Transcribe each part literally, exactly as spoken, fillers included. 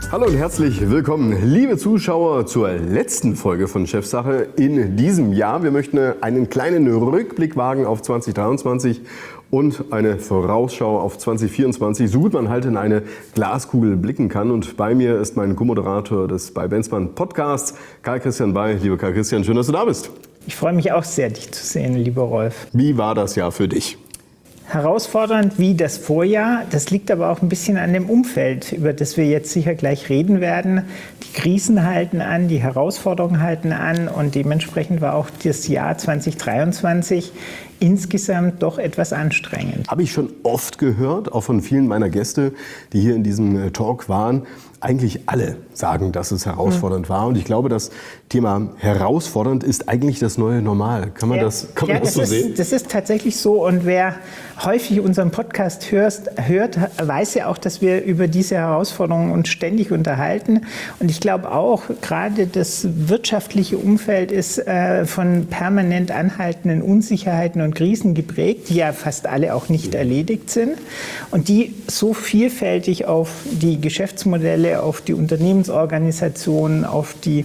Hallo und herzlich willkommen, liebe Zuschauer, zur letzten Folge von Chefsache in diesem Jahr. Wir möchten einen kleinen Rückblick wagen auf zwanzig dreiundzwanzig und eine Vorausschau auf zwanzig vierundzwanzig, so gut man halt in eine Glaskugel blicken kann. Und bei mir ist mein Co-Moderator des bei Benzmann Podcasts, Karl-Christian Bay. Lieber Karl-Christian, schön, dass du da bist. Ich freue mich auch sehr, dich zu sehen, lieber Rolf. Wie war das Jahr für dich? Herausfordernd wie das Vorjahr. Das liegt aber auch ein bisschen an dem Umfeld, über das wir jetzt sicher gleich reden werden. Die Krisen halten an, die Herausforderungen halten an und dementsprechend war auch das Jahr zwanzig dreiundzwanzig insgesamt doch etwas anstrengend. Habe ich schon oft gehört, auch von vielen meiner Gäste, die hier in diesem Talk waren. Eigentlich alle sagen, dass es herausfordernd war. Und ich glaube, das Thema herausfordernd ist eigentlich das neue Normal. Kann man ja, das, kann ja, man das, das so ist, sehen? Das ist tatsächlich so. Und wer häufig unseren Podcast hörst, hört, weiß ja auch, dass wir über diese Herausforderungen uns ständig unterhalten. Und ich glaube auch, gerade das wirtschaftliche Umfeld ist äh, von permanent anhaltenden Unsicherheiten und Krisen geprägt, die ja fast alle auch nicht erledigt sind. Und die so vielfältig auf die Geschäftsmodelle, auf die Unternehmensorganisationen, auf die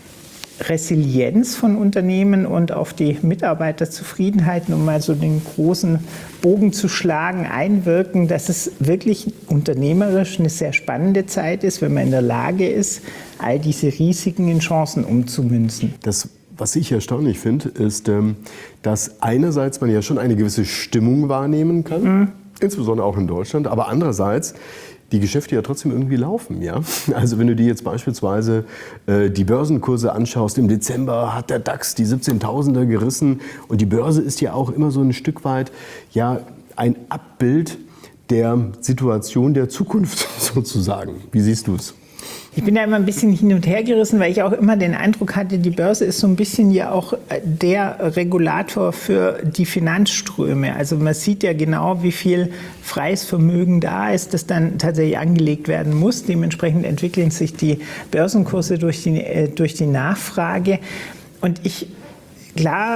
Resilienz von Unternehmen und auf die Mitarbeiterzufriedenheit, um mal so den großen Bogen zu schlagen, einwirken, dass es wirklich unternehmerisch eine sehr spannende Zeit ist, wenn man in der Lage ist, all diese Risiken in Chancen umzumünzen. Das Was ich erstaunlich finde, ist, dass einerseits man ja schon eine gewisse Stimmung wahrnehmen kann, mhm. insbesondere auch in Deutschland, aber andererseits die Geschäfte ja trotzdem irgendwie laufen. Ja? Also wenn du dir jetzt beispielsweise äh, die Börsenkurse anschaust, im Dezember hat der DAX die siebzehntausender gerissen und die Börse ist ja auch immer so ein Stück weit ja, ein Abbild der Situation der Zukunft sozusagen. Wie siehst du es? Ich bin da immer ein bisschen hin und her gerissen, weil ich auch immer den Eindruck hatte, die Börse ist so ein bisschen ja auch der Regulator für die Finanzströme. Also man sieht ja genau, wie viel freies Vermögen da ist, das dann tatsächlich angelegt werden muss. Dementsprechend entwickeln sich die Börsenkurse durch die, äh, durch die Nachfrage. Und ich, klar,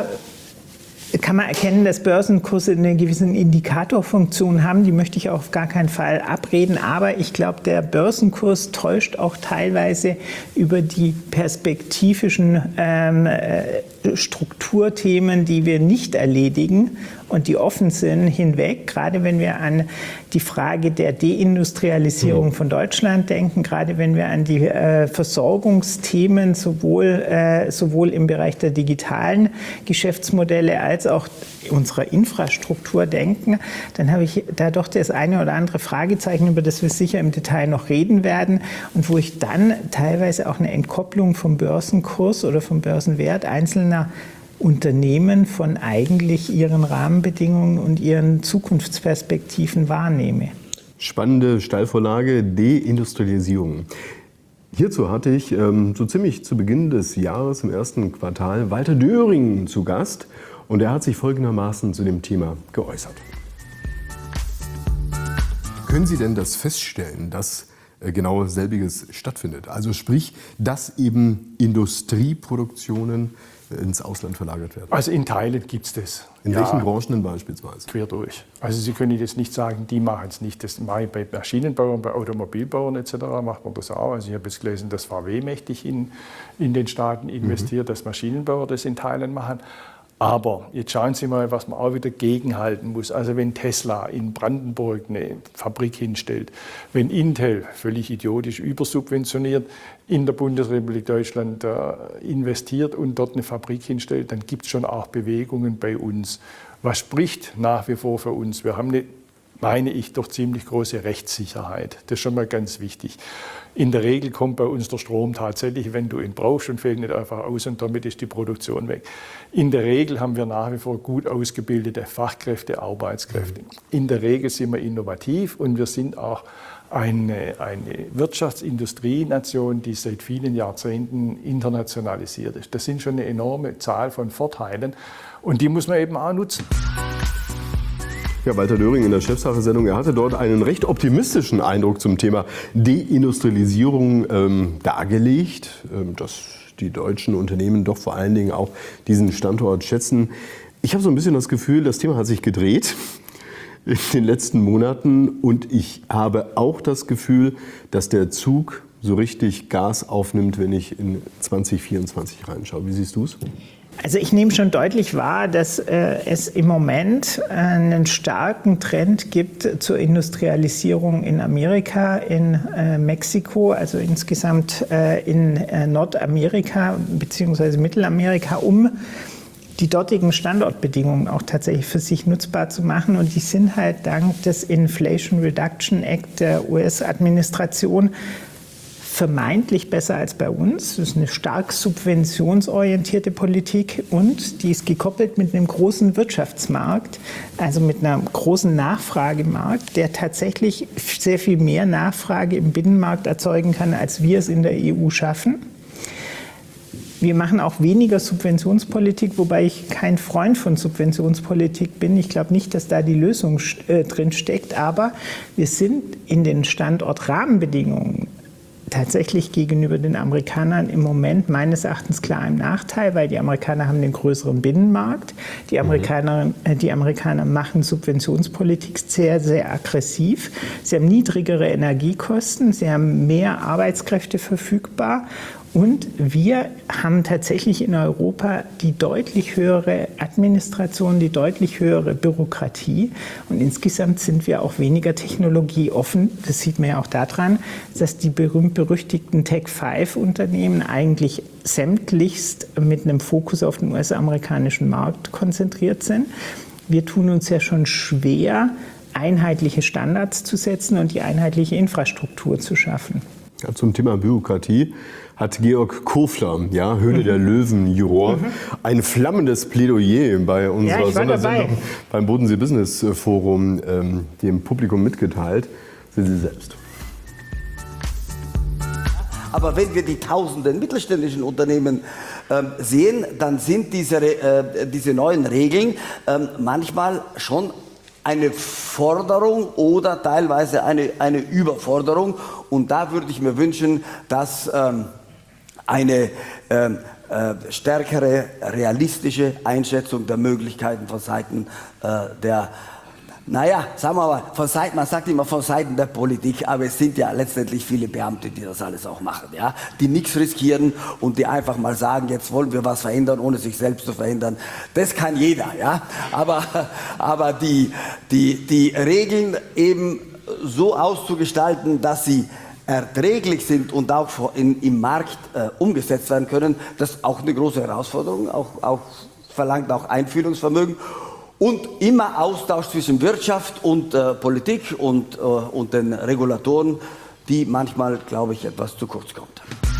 kann man erkennen, dass Börsenkurse eine gewisse Indikatorfunktion haben. Die möchte ich auf gar keinen Fall abreden. Aber ich glaube, der Börsenkurs täuscht auch teilweise über die perspektivischen ähm, Strukturthemen, die wir nicht erledigen und die offen sind, hinweg. Gerade wenn wir an die Frage der Deindustrialisierung von Deutschland denken, gerade wenn wir an die äh, Versorgungsthemen sowohl, äh, sowohl im Bereich der digitalen Geschäftsmodelle als auch unserer Infrastruktur denken, dann habe ich da doch das eine oder andere Fragezeichen, über das wir sicher im Detail noch reden werden und wo ich dann teilweise auch eine Entkopplung vom Börsenkurs oder vom Börsenwert einzelner Unternehmen von eigentlich ihren Rahmenbedingungen und ihren Zukunftsperspektiven wahrnehme. Spannende Steilvorlage, Deindustrialisierung. Hierzu hatte ich ähm, so ziemlich zu Beginn des Jahres im ersten Quartal Walter Döring zu Gast und er hat sich folgendermaßen zu dem Thema geäußert. Können Sie denn das feststellen, dass äh, genau selbiges stattfindet? Also sprich, dass eben Industrieproduktionen ins Ausland verlagert werden? Also in Teilen gibt es das. In ja, welchen Branchen denn beispielsweise? Quer durch. Also Sie können jetzt nicht sagen, die machen es nicht. Das mache ich bei Maschinenbauern, bei Automobilbauern et cetera macht man das auch. Also ich habe jetzt gelesen, dass V W mächtig in, in den Staaten investiert, mhm. dass Maschinenbauer das in Teilen machen. Aber jetzt schauen Sie mal, was man auch wieder gegenhalten muss. Also wenn Tesla in Brandenburg eine Fabrik hinstellt, wenn Intel, völlig idiotisch übersubventioniert, in der Bundesrepublik Deutschland äh, investiert und dort eine Fabrik hinstellt, dann gibt es schon auch Bewegungen bei uns. Was spricht nach wie vor für uns? Wir haben eine, meine ich, doch ziemlich große Rechtssicherheit. Das ist schon mal ganz wichtig. In der Regel kommt bei uns der Strom tatsächlich, wenn du ihn brauchst und fällt nicht einfach aus und damit ist die Produktion weg. In der Regel haben wir nach wie vor gut ausgebildete Fachkräfte, Arbeitskräfte. In der Regel sind wir innovativ und wir sind auch eine, eine Wirtschaftsindustrienation, die seit vielen Jahrzehnten internationalisiert ist. Das sind schon eine enorme Zahl von Vorteilen und die muss man eben auch nutzen. Ja, Walter Döring in der Chefsache-Sendung, er hatte dort einen recht optimistischen Eindruck zum Thema Deindustrialisierung ähm, dargelegt, ähm, dass die deutschen Unternehmen doch vor allen Dingen auch diesen Standort schätzen. Ich habe so ein bisschen das Gefühl, das Thema hat sich gedreht in den letzten Monaten und ich habe auch das Gefühl, dass der Zug so richtig Gas aufnimmt, wenn ich in zwanzig vierundzwanzig reinschaue. Wie siehst du es? Also ich nehme schon deutlich wahr, dass äh, es im Moment äh, einen starken Trend gibt zur Industrialisierung in Amerika, in äh, Mexiko, also insgesamt äh, in äh, Nordamerika bzw. Mittelamerika, um die dortigen Standortbedingungen auch tatsächlich für sich nutzbar zu machen. Und die sind halt dank des Inflation Reduction Act der U S-Administration vermeintlich besser als bei uns. Das ist eine stark subventionsorientierte Politik und die ist gekoppelt mit einem großen Wirtschaftsmarkt, also mit einem großen Nachfragemarkt, der tatsächlich sehr viel mehr Nachfrage im Binnenmarkt erzeugen kann, als wir es in der E U schaffen. Wir machen auch weniger Subventionspolitik, wobei ich kein Freund von Subventionspolitik bin. Ich glaube nicht, dass da die Lösung äh, drin steckt, aber wir sind in den Standortrahmenbedingungen tatsächlich gegenüber den Amerikanern im Moment meines Erachtens klar im Nachteil, weil die Amerikaner haben den größeren Binnenmarkt. Die Amerikaner, äh, die Amerikaner machen Subventionspolitik sehr, sehr aggressiv. Sie haben niedrigere Energiekosten, sie haben mehr Arbeitskräfte verfügbar. Und wir haben tatsächlich in Europa die deutlich höhere Administration, die deutlich höhere Bürokratie. Und insgesamt sind wir auch weniger technologieoffen. Das sieht man ja auch daran, dass die berühmt-berüchtigten Tech fünf Unternehmen eigentlich sämtlichst mit einem Fokus auf den U S-amerikanischen Markt konzentriert sind. Wir tun uns ja schon schwer, einheitliche Standards zu setzen und die einheitliche Infrastruktur zu schaffen. Ja, zum Thema Bürokratie hat Georg Kofler, ja, Höhle mhm. der Löwen-Juror, mhm. ein flammendes Plädoyer bei unserer ja, Sondersendung beim Bodensee Business Forum ähm, dem Publikum mitgeteilt. Sehen Sie selbst. Aber wenn wir die tausenden mittelständischen Unternehmen ähm, sehen, dann sind diese, äh, diese neuen Regeln ähm, manchmal schon eine Forderung oder teilweise eine, eine Überforderung. Und da würde ich mir wünschen, dass ähm, eine ähm, äh, stärkere, realistische Einschätzung der Möglichkeiten von Seiten äh, der, naja, sagen wir mal, von Seiten, man sagt immer von Seiten der Politik, aber es sind ja letztendlich viele Beamte, die das alles auch machen, ja, die nichts riskieren und die einfach mal sagen, jetzt wollen wir was verändern, ohne sich selbst zu verändern. Das kann jeder, ja, aber, aber die, die, die Regeln eben so auszugestalten, dass sie erträglich sind und auch in, im Markt äh, umgesetzt werden können, das ist auch eine große Herausforderung, auch, auch, verlangt auch Einfühlungsvermögen. Und immer Austausch zwischen Wirtschaft und äh, Politik und, äh, und den Regulatoren, die manchmal, glaube ich, etwas zu kurz kommt.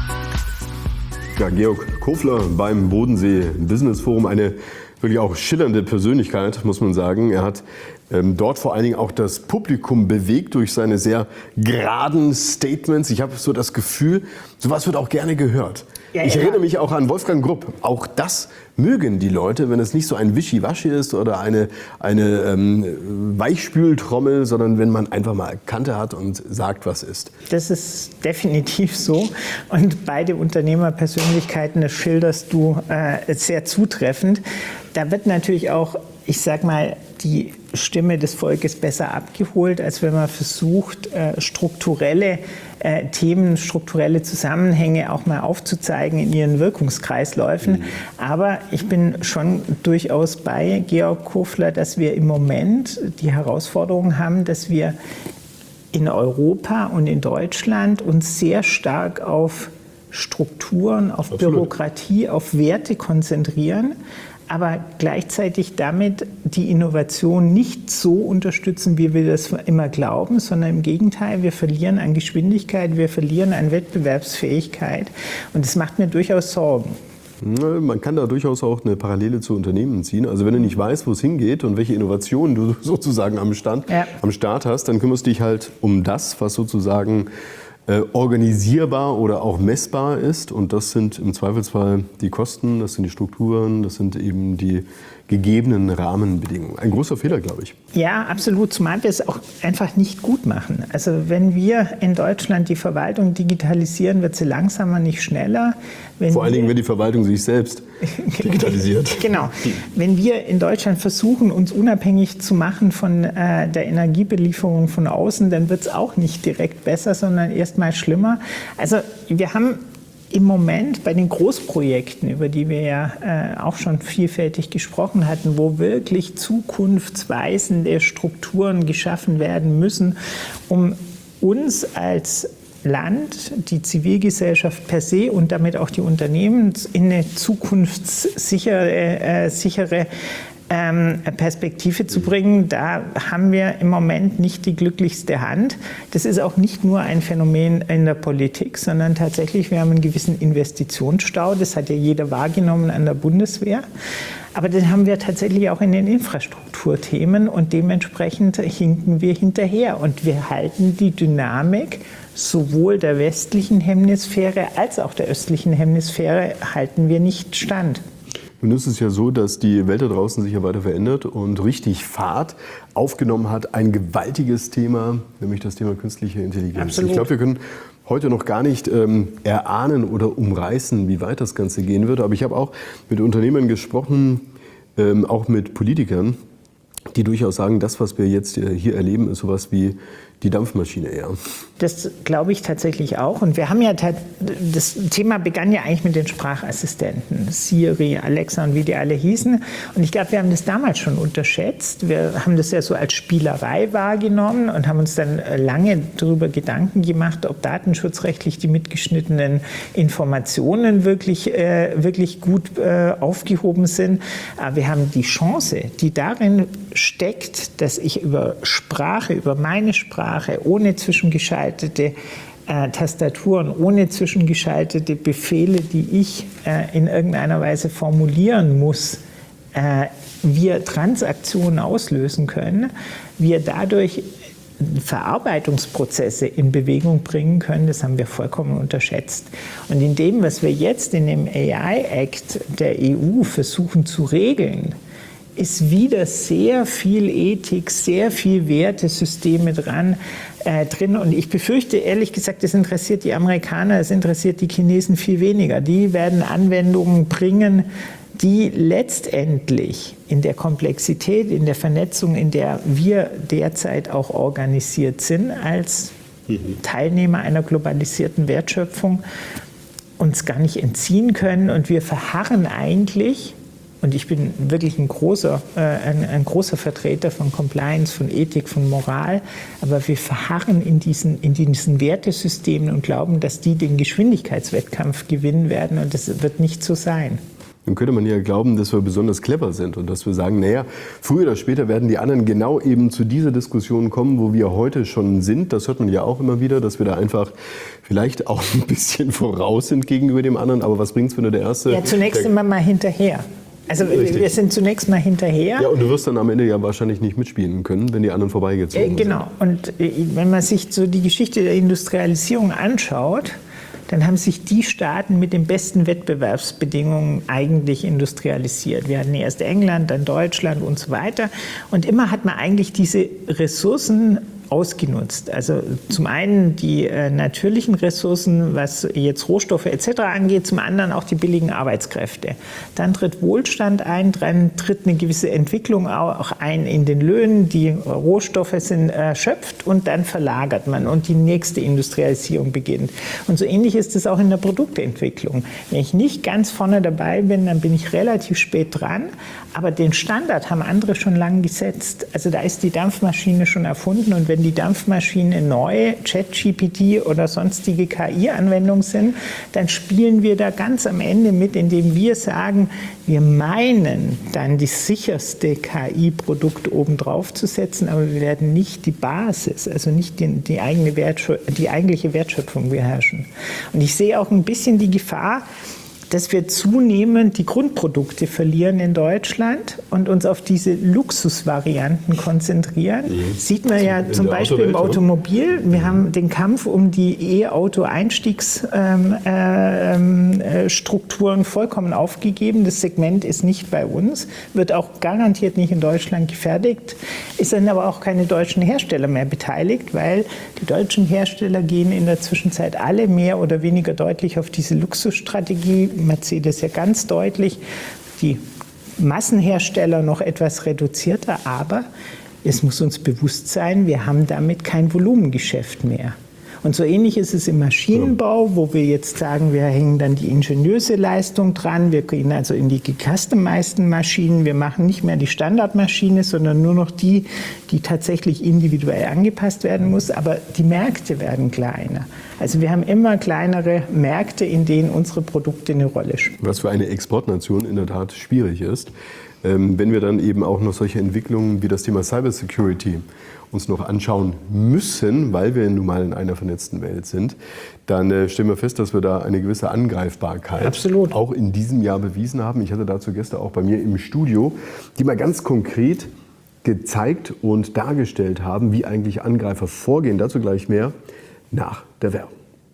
Ja, Georg Kofler beim Bodensee Business Forum, eine wirklich auch schillernde Persönlichkeit, muss man sagen. Er hat ähm, dort vor allen Dingen auch das Publikum bewegt durch seine sehr geraden Statements. Ich habe so das Gefühl, sowas wird auch gerne gehört. Ja, ich ja. erinnere mich auch an Wolfgang Grupp. Auch das mögen die Leute, wenn es nicht so ein Wischiwaschi ist oder eine, eine ähm, Weichspültrommel, sondern wenn man einfach mal Kante hat und sagt, was ist. Das ist definitiv so. Und beide Unternehmerpersönlichkeiten, das schilderst du äh, sehr zutreffend. Da wird natürlich auch, ich sag mal, die Stimme des Volkes besser abgeholt, als wenn man versucht, äh, strukturelle äh, Themen, strukturelle Zusammenhänge auch mal aufzuzeigen in ihren Wirkungskreisläufen. Mhm. Aber ich bin schon durchaus bei Georg Kofler, dass wir im Moment die Herausforderung haben, dass wir in Europa und in Deutschland uns sehr stark auf Strukturen, auf Absolut. Bürokratie, auf Werte konzentrieren, aber gleichzeitig damit die Innovation nicht so unterstützen, wie wir das immer glauben, sondern im Gegenteil, wir verlieren an Geschwindigkeit, wir verlieren an Wettbewerbsfähigkeit und das macht mir durchaus Sorgen. Man kann da durchaus auch eine Parallele zu Unternehmen ziehen. Also wenn du nicht weißt, wo es hingeht und welche Innovationen du sozusagen am, Stand, ja. am Start hast, dann kümmerst du dich halt um das, was sozusagen Äh, organisierbar oder auch messbar ist. Und das sind im Zweifelsfall die Kosten, das sind die Strukturen, das sind eben die gegebenen Rahmenbedingungen. Ein großer Fehler, glaube ich. Ja, absolut, zumal wir es auch einfach nicht gut machen. Also wenn wir in Deutschland die Verwaltung digitalisieren, wird sie langsamer, nicht schneller. Wenn Vor allen wir, Dingen, wenn die Verwaltung sich selbst digitalisiert. Genau. Wenn wir in Deutschland versuchen, uns unabhängig zu machen von äh, der Energiebelieferung von außen, dann wird es auch nicht direkt besser, sondern erst mal schlimmer. Also wir haben im Moment bei den Großprojekten, über die wir ja äh, auch schon vielfältig gesprochen hatten, wo wirklich zukunftsweisende Strukturen geschaffen werden müssen, um uns als Land, die Zivilgesellschaft per se und damit auch die Unternehmen in eine zukunftssichere äh, sichere Ähm, Perspektive zu bringen, da haben wir im Moment nicht die glücklichste Hand. Das ist auch nicht nur ein Phänomen in der Politik, sondern tatsächlich, wir haben einen gewissen Investitionsstau, das hat ja jeder wahrgenommen an der Bundeswehr. Aber den haben wir tatsächlich auch in den Infrastrukturthemen und dementsprechend hinken wir hinterher. Und wir halten die Dynamik sowohl der westlichen Hemisphäre als auch der östlichen Hemisphäre halten wir nicht stand. Nun ist es ja so, dass die Welt da draußen sich ja weiter verändert und richtig Fahrt aufgenommen hat. Ein gewaltiges Thema, nämlich das Thema künstliche Intelligenz. Absolut. Ich glaube, wir können heute noch gar nicht ähm, erahnen oder umreißen, wie weit das Ganze gehen wird. Aber ich habe auch mit Unternehmern gesprochen, ähm, auch mit Politikern, die durchaus sagen, das, was wir jetzt hier erleben, ist sowas wie die Dampfmaschine eher. Das glaube ich tatsächlich auch. Und wir haben ja, das Thema begann ja eigentlich mit den Sprachassistenten, Siri, Alexa und wie die alle hießen. Und ich glaube, wir haben das damals schon unterschätzt. Wir haben das ja so als Spielerei wahrgenommen und haben uns dann lange darüber Gedanken gemacht, ob datenschutzrechtlich die mitgeschnittenen Informationen wirklich, äh, wirklich gut äh, aufgehoben sind. Aber wir haben die Chance, die darin steckt, dass ich über Sprache, über meine Sprache, ohne zwischengeschaltete äh, Tastaturen, ohne zwischengeschaltete Befehle, die ich äh, in irgendeiner Weise formulieren muss, äh, wir Transaktionen auslösen können, wir dadurch Verarbeitungsprozesse in Bewegung bringen können, das haben wir vollkommen unterschätzt. Und in dem, was wir jetzt in dem A I-Act der E U versuchen zu regeln, ist wieder sehr viel Ethik, sehr viel Wertesysteme dran, äh, drin. Und ich befürchte, ehrlich gesagt, das interessiert die Amerikaner, das interessiert die Chinesen viel weniger. Die werden Anwendungen bringen, die letztendlich in der Komplexität, in der Vernetzung, in der wir derzeit auch organisiert sind, als mhm. Teilnehmer einer globalisierten Wertschöpfung, uns gar nicht entziehen können. Und wir verharren eigentlich. Und ich bin wirklich ein großer, äh, ein, ein großer Vertreter von Compliance, von Ethik, von Moral. Aber wir verharren in diesen, in diesen Wertesystemen und glauben, dass die den Geschwindigkeitswettkampf gewinnen werden. Und das wird nicht so sein. Dann könnte man ja glauben, dass wir besonders clever sind und dass wir sagen, naja, früher oder später werden die anderen genau eben zu dieser Diskussion kommen, wo wir heute schon sind. Das hört man ja auch immer wieder, dass wir da einfach vielleicht auch ein bisschen voraus sind gegenüber dem anderen. Aber was bringt es, wenn du der Erste... Ja, zunächst sind wir mal hinterher. Also Richtig. Wir sind zunächst mal hinterher. Ja, und du wirst dann am Ende ja wahrscheinlich nicht mitspielen können, wenn die anderen vorbeigezogen sind. Genau. Und wenn man sich so die Geschichte der Industrialisierung anschaut, dann haben sich die Staaten mit den besten Wettbewerbsbedingungen eigentlich industrialisiert. Wir hatten erst England, dann Deutschland und so weiter. Und immer hat man eigentlich diese Ressourcen ausgenutzt. Also zum einen die äh, natürlichen Ressourcen, was jetzt Rohstoffe et cetera angeht, zum anderen auch die billigen Arbeitskräfte. Dann tritt Wohlstand ein, dann tritt eine gewisse Entwicklung auch ein in den Löhnen, die Rohstoffe sind erschöpft und dann verlagert man und die nächste Industrialisierung beginnt. Und so ähnlich ist es auch in der Produktentwicklung. Wenn ich nicht ganz vorne dabei bin, dann bin ich relativ spät dran, aber den Standard haben andere schon lange gesetzt. Also da ist die Dampfmaschine schon erfunden und wenn die Dampfmaschine neu, ChatGPT oder sonstige K I-Anwendungen sind, dann spielen wir da ganz am Ende mit, indem wir sagen, wir meinen dann die sicherste K I-Produkt obendrauf zu setzen, aber wir werden nicht die Basis, also nicht die, die, eigene Wertschö- die eigentliche Wertschöpfung beherrschen. Und ich sehe auch ein bisschen die Gefahr, dass wir zunehmend die Grundprodukte verlieren in Deutschland und uns auf diese Luxusvarianten konzentrieren. Mhm. Sieht man ja zum Beispiel im Automobil. Wir haben den Kampf um die E-Auto-Einstiegsstrukturen vollkommen aufgegeben. Das Segment ist nicht bei uns, wird auch garantiert nicht in Deutschland gefertigt. Es sind aber auch keine deutschen Hersteller mehr beteiligt, weil die deutschen Hersteller gehen in der Zwischenzeit alle mehr oder weniger deutlich auf diese Luxusstrategie. Mercedes ja ganz deutlich, die Massenhersteller noch etwas reduzierter, aber es muss uns bewusst sein, wir haben damit kein Volumengeschäft mehr. Und so ähnlich ist es im Maschinenbau, wo wir jetzt sagen, wir hängen dann die ingeniöse Leistung dran, wir gehen also in die gecustomizeden Maschinen, wir machen nicht mehr die Standardmaschine, sondern nur noch die, die tatsächlich individuell angepasst werden muss, aber die Märkte werden kleiner. Also wir haben immer kleinere Märkte, in denen unsere Produkte eine Rolle spielen. Was für eine Exportnation in der Tat schwierig ist, wenn wir dann eben auch noch solche Entwicklungen wie das Thema Cybersecurity uns noch anschauen müssen, weil wir nun mal in einer vernetzten Welt sind, dann äh, stellen wir fest, dass wir da eine gewisse Angreifbarkeit Absolut. auch in diesem Jahr bewiesen haben. Ich hatte dazu Gäste auch bei mir im Studio, die mal ganz konkret gezeigt und dargestellt haben, wie eigentlich Angreifer vorgehen. Dazu gleich mehr nach der Werbung.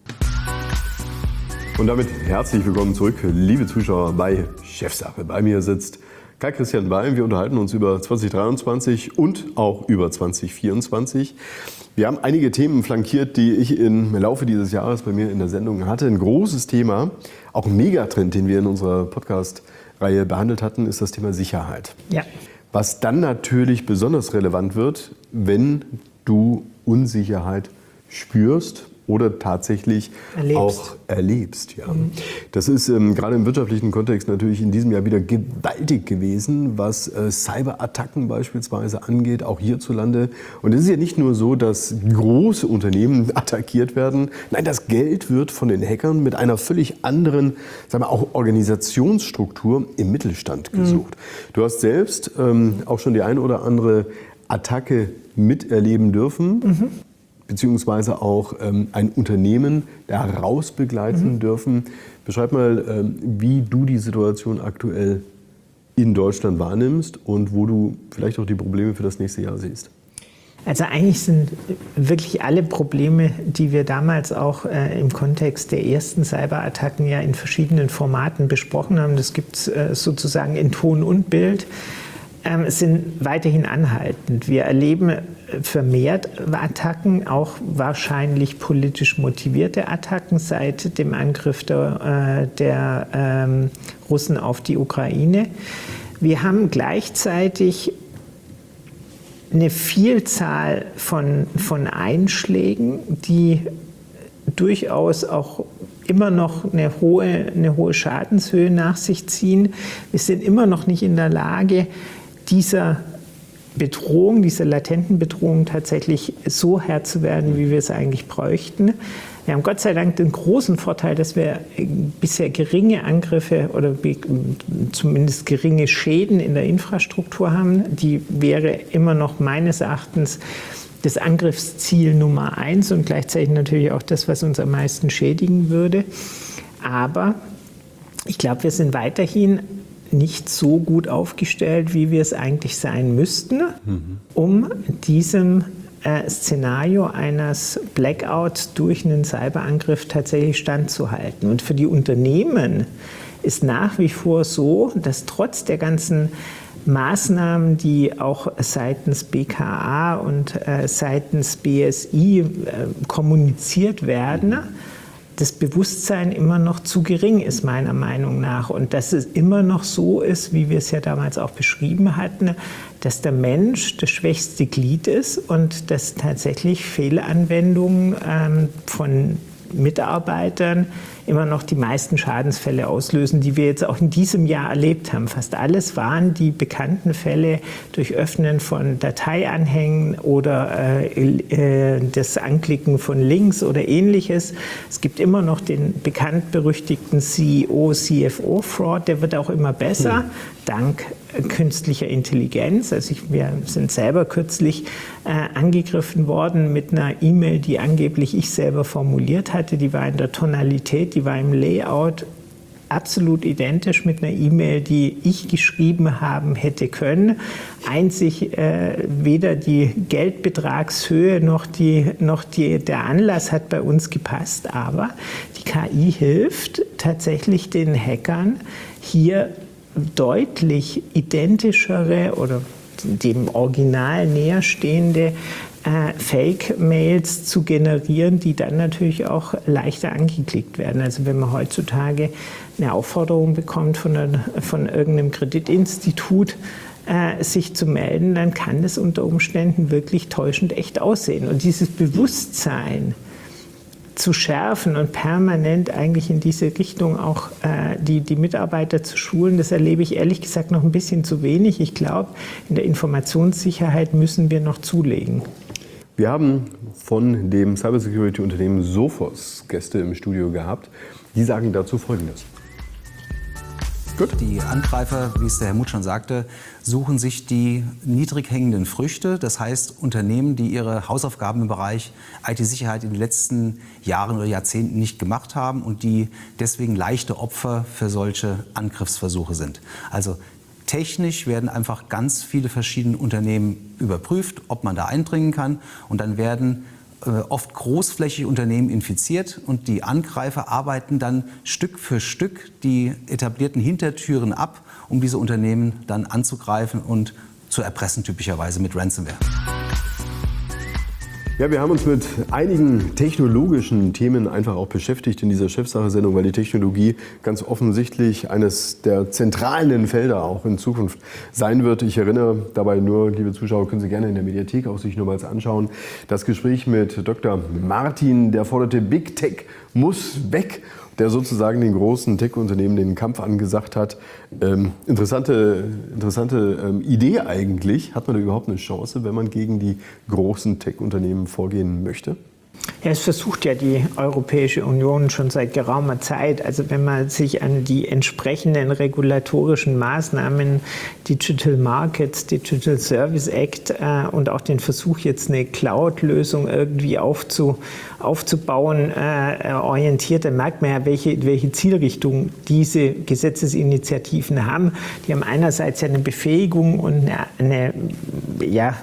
Und damit herzlich willkommen zurück, liebe Zuschauer, bei Chefsache. Bei mir sitzt Karl-Christian Beim. Wir unterhalten uns über zwanzig dreiundzwanzig und auch über zwanzig vierundzwanzig. Wir haben einige Themen flankiert, die ich im Laufe dieses Jahres bei mir in der Sendung hatte. Ein großes Thema, auch ein Megatrend, den wir in unserer Podcast-Reihe behandelt hatten, ist das Thema Sicherheit. Ja. Was dann natürlich besonders relevant wird, wenn du Unsicherheit spürst oder tatsächlich erlebst. auch erlebst. Ja. Mhm. Das ist ähm, gerade im wirtschaftlichen Kontext natürlich in diesem Jahr wieder gewaltig gewesen, was äh, Cyberattacken beispielsweise angeht, auch hierzulande. Und es ist ja nicht nur so, dass große Unternehmen attackiert werden. Nein, das Geld wird von den Hackern mit einer völlig anderen, sagen wir, auch Organisationsstruktur im Mittelstand gesucht. Mhm. Du hast selbst ähm, auch schon die eine oder andere Attacke miterleben dürfen. Mhm. Beziehungsweise auch ähm, ein Unternehmen da raus begleiten mhm. dürfen. Beschreib mal, ähm, wie du die Situation aktuell in Deutschland wahrnimmst und wo du vielleicht auch die Probleme für das nächste Jahr siehst. Also eigentlich sind wirklich alle Probleme, die wir damals auch äh, im Kontext der ersten Cyberattacken ja in verschiedenen Formaten besprochen haben, das gibt es äh, sozusagen in Ton und Bild, ähm, sind weiterhin anhaltend. Wir erleben vermehrt Attacken, auch wahrscheinlich politisch motivierte Attacken seit dem Angriff der, äh, der ähm, Russen auf die Ukraine. Wir haben gleichzeitig eine Vielzahl von, von Einschlägen, die durchaus auch immer noch eine hohe, eine hohe Schadenshöhe nach sich ziehen. Wir sind immer noch nicht in der Lage, dieser Bedrohung, dieser latenten Bedrohung tatsächlich so Herr zu werden, wie wir es eigentlich bräuchten. Wir haben Gott sei Dank den großen Vorteil, dass wir bisher geringe Angriffe oder zumindest geringe Schäden in der Infrastruktur haben. Die wäre immer noch meines Erachtens das Angriffsziel Nummer eins und gleichzeitig natürlich auch das, was uns am meisten schädigen würde. Aber ich glaube, wir sind weiterhin nicht so gut aufgestellt, wie wir es eigentlich sein müssten, mhm. um diesem äh, Szenario eines Blackouts durch einen Cyberangriff tatsächlich standzuhalten. Und für die Unternehmen ist nach wie vor so, dass trotz der ganzen Maßnahmen, die auch seitens B K A und äh, seitens B S I äh, kommuniziert werden, das Bewusstsein immer noch zu gering ist, meiner Meinung nach. Und dass es immer noch so ist, wie wir es ja damals auch beschrieben hatten, dass der Mensch das schwächste Glied ist und dass tatsächlich Fehlanwendungen ähm, von Mitarbeitern immer noch die meisten Schadensfälle auslösen, die wir jetzt auch in diesem Jahr erlebt haben. Fast alles waren die bekannten Fälle durch Öffnen von Dateianhängen oder äh, äh, das Anklicken von Links oder Ähnliches. Es gibt immer noch den bekannt-berüchtigten C E O, C F O-Fraud, der wird auch immer besser, hm. dank künstlicher Intelligenz. Also ich, wir sind selber kürzlich äh, angegriffen worden mit einer E-Mail, die angeblich ich selber formuliert hatte. Die war in der Tonalität, die war im Layout absolut identisch mit einer E-Mail, die ich geschrieben haben hätte können. Einzig äh, weder die Geldbetragshöhe noch, die, noch die, der Anlass hat bei uns gepasst, aber die K I hilft tatsächlich den Hackern, hier deutlich identischere oder dem Original näherstehende äh, Fake-Mails zu generieren, die dann natürlich auch leichter angeklickt werden. Also wenn man heutzutage eine Aufforderung bekommt von, einer, von irgendeinem Kreditinstitut, äh, sich zu melden, dann kann das unter Umständen wirklich täuschend echt aussehen. Und dieses Bewusstsein zu schärfen und permanent eigentlich in diese Richtung auch äh, die, die Mitarbeiter zu schulen, das erlebe ich ehrlich gesagt noch ein bisschen zu wenig. Ich glaube, in der Informationssicherheit müssen wir noch zulegen. Wir haben von dem Cybersecurity-Unternehmen Sophos Gäste im Studio gehabt. Die sagen dazu Folgendes. Gut. Die Angreifer, wie es der Herr Muth schon sagte, suchen sich die niedrig hängenden Früchte. Das heißt, Unternehmen, die ihre Hausaufgaben im Bereich I T-Sicherheit in den letzten Jahren oder Jahrzehnten nicht gemacht haben und die deswegen leichte Opfer für solche Angriffsversuche sind. Also technisch werden einfach ganz viele verschiedene Unternehmen überprüft, ob man da eindringen kann. Und dann werden oft großflächige Unternehmen infiziert und die Angreifer arbeiten dann Stück für Stück die etablierten Hintertüren ab, um diese Unternehmen dann anzugreifen und zu erpressen, typischerweise mit Ransomware. Ja, wir haben uns mit einigen technologischen Themen einfach auch beschäftigt in dieser Chefsache-Sendung, weil die Technologie ganz offensichtlich eines der zentralen Felder auch in Zukunft sein wird. Ich erinnere dabei nur, liebe Zuschauer, können Sie gerne in der Mediathek auch sich nochmals anschauen. Das Gespräch mit Doktor Martin, der forderte, Big Tech muss weg, der sozusagen den großen Tech-Unternehmen den Kampf angesagt hat. Ähm, interessante interessante ähm, Idee eigentlich. Hat man da überhaupt eine Chance, wenn man gegen die großen Tech-Unternehmen vorgehen möchte? Ja, es versucht ja die Europäische Union schon seit geraumer Zeit. Also wenn man sich an die entsprechenden regulatorischen Maßnahmen, Digital Markets, Digital Service Act äh, und auch den Versuch, jetzt eine Cloud-Lösung irgendwie aufzu, aufzubauen, äh, orientiert, dann merkt man ja, welche, welche Zielrichtung diese Gesetzesinitiativen haben. Die haben einerseits ja eine Befähigung und eine, eine ja,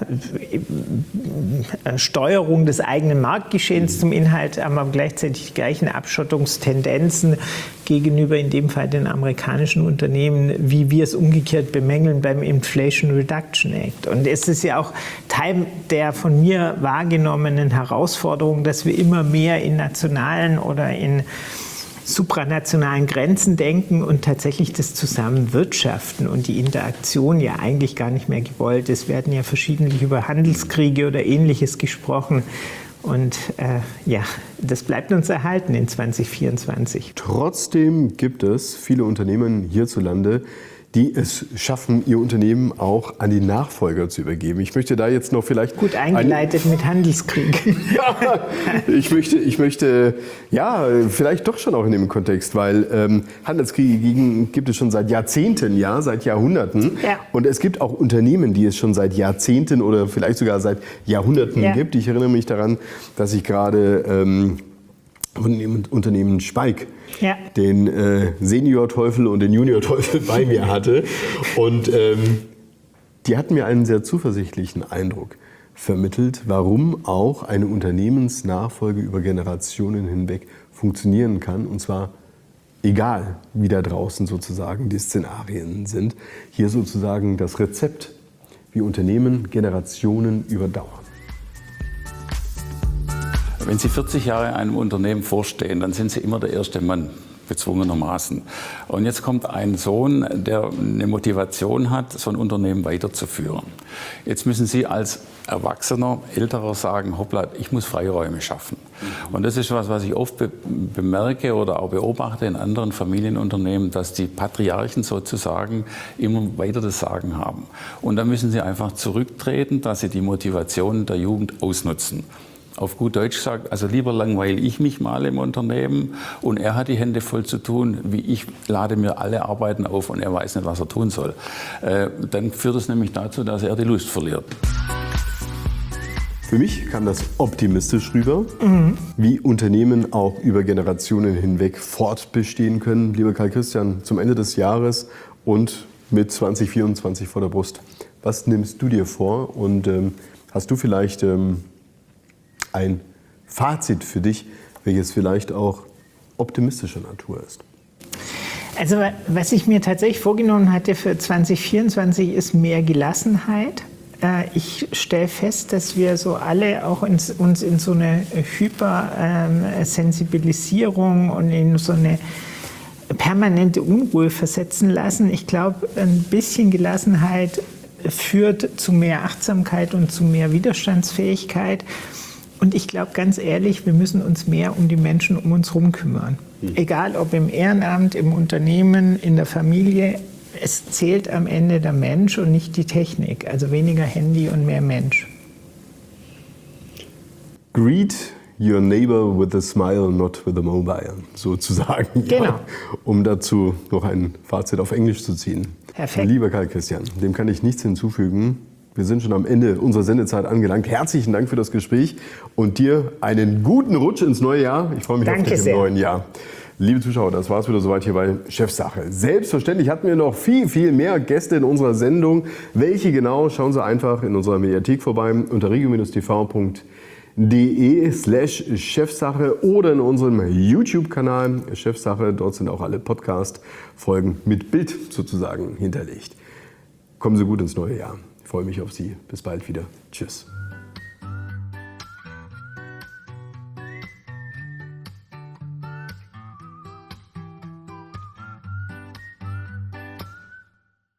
Steuerung des eigenen Marktgeschehens zum Inhalt, aber gleichzeitig die gleichen Abschottungstendenzen gegenüber in dem Fall den amerikanischen Unternehmen, wie wir es umgekehrt bemängeln beim Inflation Reduction Act. Und es ist ja auch Teil der von mir wahrgenommenen Herausforderung, dass wir immer mehr in nationalen oder in supranationalen Grenzen denken und tatsächlich das Zusammenwirtschaften und die Interaktion ja eigentlich gar nicht mehr gewollt. Es werden ja verschiedentlich über Handelskriege oder Ähnliches gesprochen. Und äh, ja, das bleibt uns erhalten in zwanzig vierundzwanzig. Trotzdem gibt es viele Unternehmen hierzulande, die es schaffen, ihr Unternehmen auch an die Nachfolger zu übergeben. Ich möchte da jetzt noch vielleicht... Gut eingeleitet ein, mit Handelskrieg. Ja, ich möchte, ich möchte, ja, vielleicht doch schon auch in dem Kontext, weil ähm, Handelskriege gegen, gibt es schon seit Jahrzehnten, ja, seit Jahrhunderten. Ja. Und es gibt auch Unternehmen, die es schon seit Jahrzehnten oder vielleicht sogar seit Jahrhunderten ja. gibt. Ich erinnere mich daran, dass ich gerade... Ähm, von dem Unternehmen Spike ja. den äh, Senior-Teufel und den Junior-Teufel bei mir hatte. Und ähm, die hatten mir einen sehr zuversichtlichen Eindruck vermittelt, warum auch eine Unternehmensnachfolge über Generationen hinweg funktionieren kann. Und zwar egal, wie da draußen sozusagen die Szenarien sind. Hier sozusagen das Rezept, wie Unternehmen Generationen überdauern. Wenn Sie vierzig Jahre einem Unternehmen vorstehen, dann sind Sie immer der erste Mann, gezwungenermaßen. Und jetzt kommt ein Sohn, der eine Motivation hat, so ein Unternehmen weiterzuführen. Jetzt müssen Sie als Erwachsener, Älterer sagen, hoppla, ich muss Freiräume schaffen. Und das ist was, was ich oft be- bemerke oder auch beobachte in anderen Familienunternehmen, dass die Patriarchen sozusagen immer weiter das Sagen haben. Und da müssen Sie einfach zurücktreten, dass Sie die Motivation der Jugend ausnutzen. Auf gut Deutsch gesagt, also lieber langweile ich mich mal im Unternehmen und er hat die Hände voll zu tun, wie ich lade mir alle Arbeiten auf und er weiß nicht, was er tun soll. Äh, dann führt es nämlich dazu, dass er die Lust verliert. Für mich kam das optimistisch rüber, mhm. wie Unternehmen auch über Generationen hinweg fortbestehen können. Lieber Karl Christian, zum Ende des Jahres und mit zwanzig vierundzwanzig vor der Brust, was nimmst du dir vor und ähm, hast du vielleicht ähm, ein Fazit für dich, welches vielleicht auch optimistischer Natur ist? Also was ich mir tatsächlich vorgenommen hatte für zwanzig vierundzwanzig ist mehr Gelassenheit. Ich stelle fest, dass wir so alle auch uns, uns in so eine Hypersensibilisierung und in so eine permanente Unruhe versetzen lassen. Ich glaube, ein bisschen Gelassenheit führt zu mehr Achtsamkeit und zu mehr Widerstandsfähigkeit. Und ich glaube, ganz ehrlich, wir müssen uns mehr um die Menschen um uns herum kümmern. Mhm. Egal ob im Ehrenamt, im Unternehmen, in der Familie. Es zählt am Ende der Mensch und nicht die Technik. Also weniger Handy und mehr Mensch. Greet your neighbor with a smile, not with a mobile, sozusagen. Genau. Ja, um dazu noch ein Fazit auf Englisch zu ziehen. Perfekt. Lieber Karl Christian, dem kann ich nichts hinzufügen. Wir sind schon am Ende unserer Sendezeit angelangt. Herzlichen Dank für das Gespräch und dir einen guten Rutsch ins neue Jahr. Ich freue mich Danke auf dich im sehr. neuen Jahr. Liebe Zuschauer, das war es wieder soweit hier bei Chefsache. Selbstverständlich hatten wir noch viel, viel mehr Gäste in unserer Sendung. Welche genau, schauen Sie einfach in unserer Mediathek vorbei unter regio-tv punkt de slash Chefsache oder in unserem YouTube-Kanal Chefsache. Dort sind auch alle Podcast-Folgen mit Bild sozusagen hinterlegt. Kommen Sie gut ins neue Jahr. Ich freue mich auf Sie. Bis bald wieder. Tschüss.